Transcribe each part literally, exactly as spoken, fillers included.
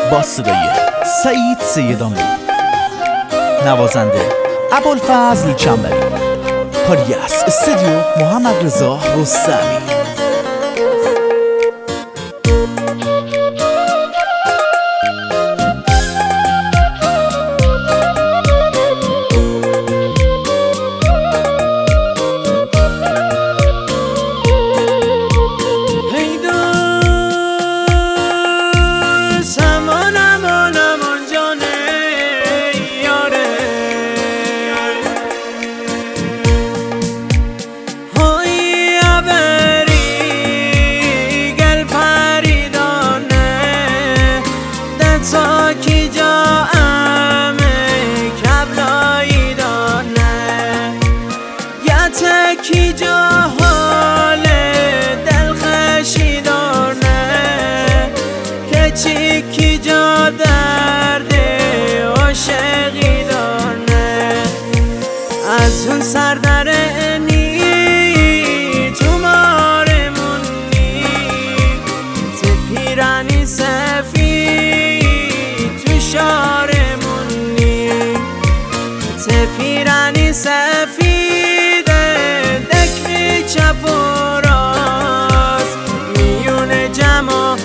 با صدای سعید سیدامی، نوازنده ابوالفضل چنبری، کاری از استودیو محمد رضا رستمی. کی جا حال دل خشیدانه که چی کی جا درد عاشقی دانه از اون سردرنی تو مارمونی تو پیرانی سفید تو شارمونی تو پیرانی سفید چپ و راست میون جماعت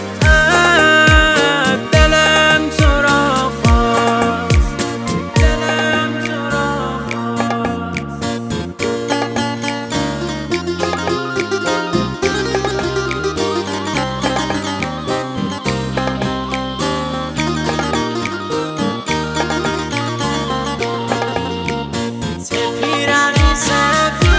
دلم تو را خواست دلم تو را خواست پیرانی سفید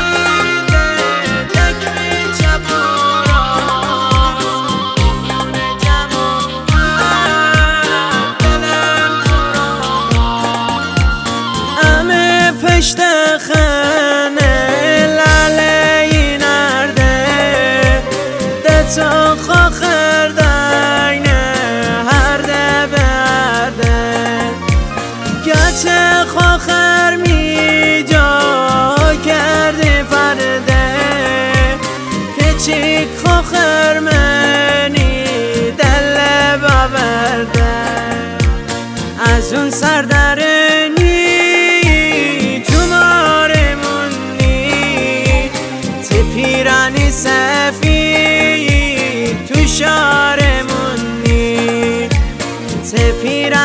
پشت خانه لاله نرده دتا خاخر داینه هر ده برده گچ خاخر می جا کرده فرده که چیک خاخر منی دل باورده از اون سردرنی پیرانی سفید تو شارمونی ته پیرانی